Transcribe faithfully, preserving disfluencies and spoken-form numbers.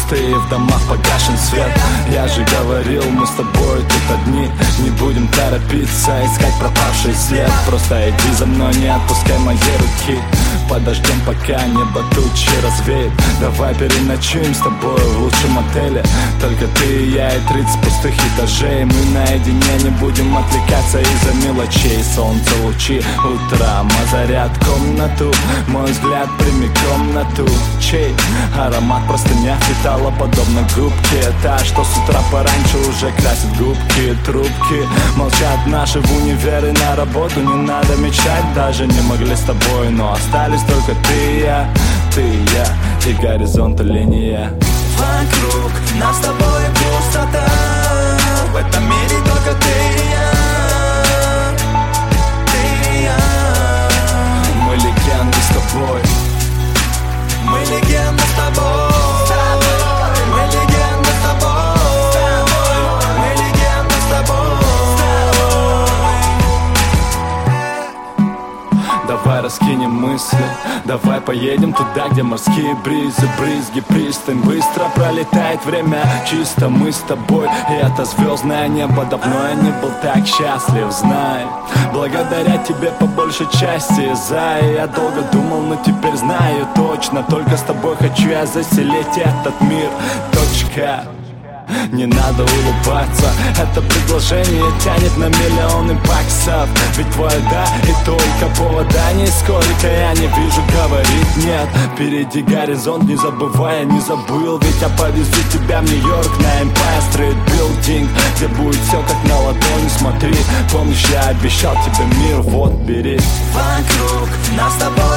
пустые, в домах погашен свет. Я же говорил, мы с тобой тут одни. Не будем торопиться, искать пропавший след. Просто иди за мной, не отпускай мои руки. Подождем, пока небо тучи развеет. Давай переночуем с тобой в лучшем отеле. Только ты и я и тридцать пустых этажей. Мы наедине, не будем отвлекаться из-за мелочей. Солнце, лучи, утром озарят комнату. Мой взгляд прямиком на ту, чей аромат простыня впитала подобно губке. Та, что с утра пораньше уже красит губки. Трубки молчат наши в универ и на работу. Не надо мечтать, даже не могли с тобой. Но остались только ты и я, ты и я, и горизонта линия. Вокруг нас с тобой пустота. В этом мире только ты и я, ты и я. Мы легенды с тобой. Мы легенды с тобой. Мы легенды с тобой. Мы легенды с тобой. Давай раскинем мысли, давай поедем туда, где морские бризы, брызги, пристань. Быстро пролетает время, чисто мы с тобой. И это звездное небо, давно я не был так счастлив, знай. Благодаря тебе по большей части, зай. Я долго думал, но теперь знаю точно. Только с тобой хочу я заселить этот мир, точка. Не надо улыбаться, это предложение тянет на миллионы баксов. Ведь твое да и только повода нисколько я не вижу, говорит нет. Впереди горизонт, не забывай, я не забыл. Ведь я повезу тебя в Нью-Йорк на Empire State Building, где будет все как на ладони, смотри. Помнишь, я обещал тебе мир, вот бери. Вокруг нас с тобой